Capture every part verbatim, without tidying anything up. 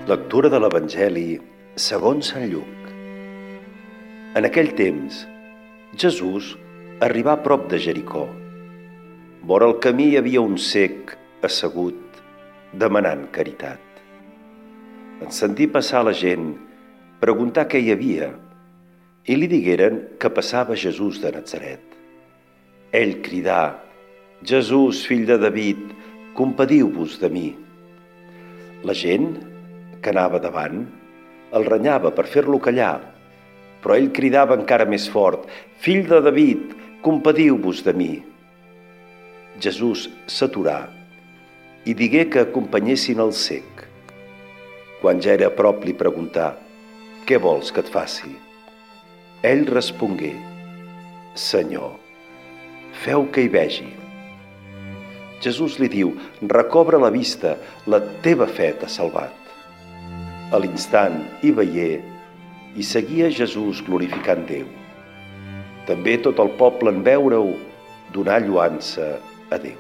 Lectura de l'Evangeli segons Sant Lluc. En aquell temps, Jesús arribà a prop de Jericó. Vora el camí hi havia un cec assegut, demanant caritat. En sentir passar la gent, preguntà què hi havia, i li digueren que passava Jesús de Natzaret. Ell cridà: «Jesús, fill de David, compadiu-vos de mi». La gent, que anava davant, el renyava per fer-lo callar, però ell cridava encara més fort: «Fill de David, compadiu-vos de mi». Jesús s'aturà i digué que acompanyessin el cec. Quan ja era a prop li preguntà: «Què vols que et faci?» Ell respongué: «Senyor, feu que hi vegi». Jesús li diu: «Recobra la vista, la teva fe t'ha salvat». A l'instant hi veié i seguia Jesús glorificant Déu. També tot el poble en veure-ho donà lloança a Déu.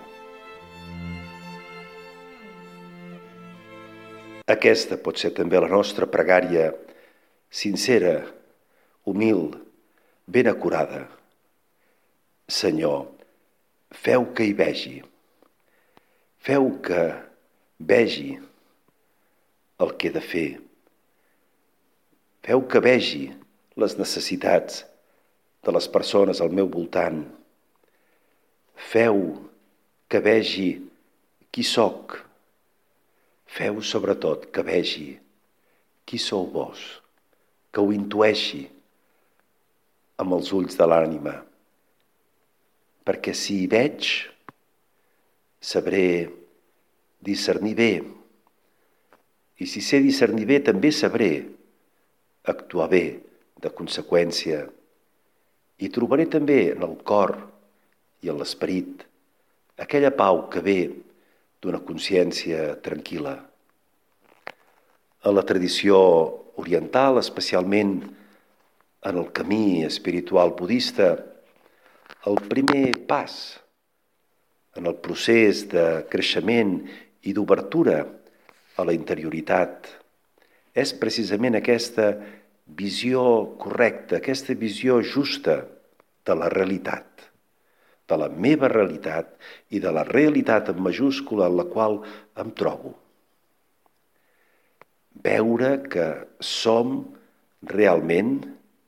Aquesta pot ser també la nostra pregària, sincera, humil, ben acurada. Senyor, feu que hi vegi. Feu que vegi el que he de fer. Feu que vegi les necessitats de les persones al meu voltant. Feu que vegi qui sóc. Feu sobretot que vegi qui sou vos, que ho intueixi amb els ulls de l'ànima. Perquè si hi veig, sabré discernir bé. I si sé discernir bé, també sabré actuar bé, de conseqüència. I trobaré també en el cor i en l'esperit aquella pau que ve d'una consciència tranquil·la. A la tradició oriental, especialment en el camí espiritual budista, el primer pas en el procés de creixement i d'obertura a la interioritat és precisament aquesta visió correcta, aquesta visió justa de la realitat, de la meva realitat i de la realitat en majúscula en la qual em trobo. Veure que som realment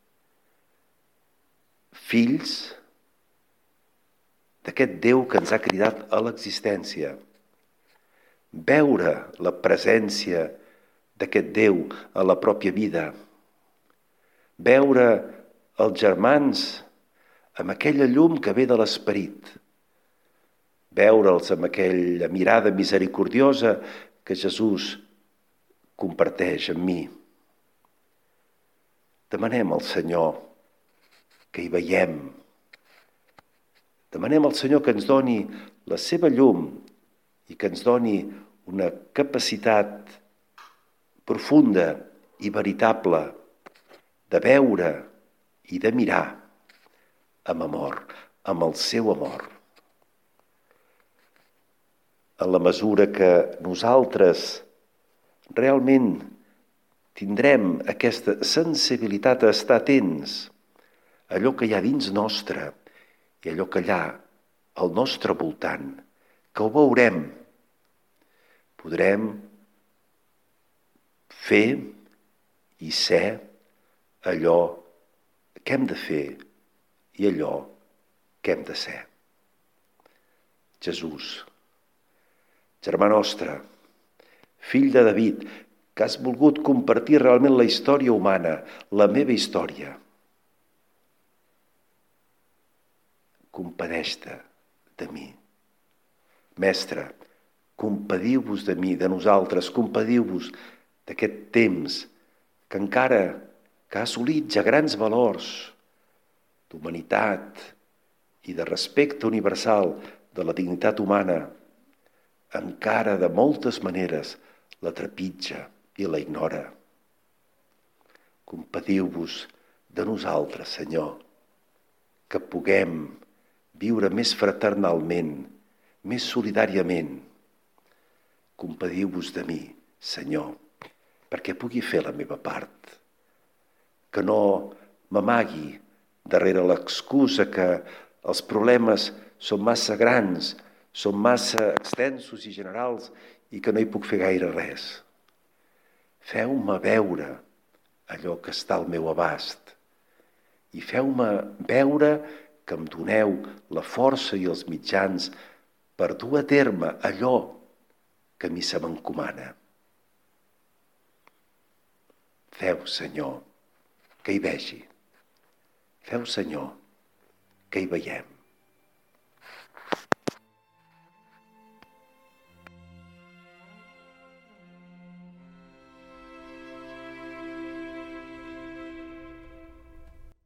fills d'aquest Déu que ens ha cridat a l'existència. Veure la presència d'aquest Déu a la pròpia vida. Veure els germans amb aquella llum que ve de l'esperit. Veure'ls amb aquella mirada misericordiosa que Jesús comparteix amb mi. Demanem al Senyor que hi veiem. Demanem al Senyor que ens doni la seva llum i que ens doni una capacitat profunda i veritable de veure i de mirar amb amor, amb el seu amor. En la mesura que nosaltres realment tindrem aquesta sensibilitat a estar atents a allò que hi ha dins nostre i allò que hi ha al nostre voltant, que ho veurem, podrem fer i ser allò que hem de fer i allò que hem de ser. Jesús, germà nostre, fill de David, que has volgut compartir realment la història humana, la meva història. Compadeix-te de mi. Mestre, compadiu-vos de mi, de nosaltres, compadiu-vos d'aquest temps que encara que ha assolit ja grans valors d'humanitat i de respecte universal de la dignitat humana, encara de moltes maneres la trepitja i la ignora. Compadiu-vos de nosaltres, Senyor, que puguem viure més fraternalment, més solidàriament. Compadiu-vos de mi, Senyor, perquè pugui fer la meva part, que no m'amagui darrere l'excusa que els problemes són massa grans, són massa extensos i generals i que no hi puc fer gaire res. Feu-me veure allò que està al meu abast i feu-me veure que em doneu la força i els mitjans per dur a terme allò que a mi se m'encomana. Feu, Senyor, que hi vegi. Feu, Senyor, que hi veiem.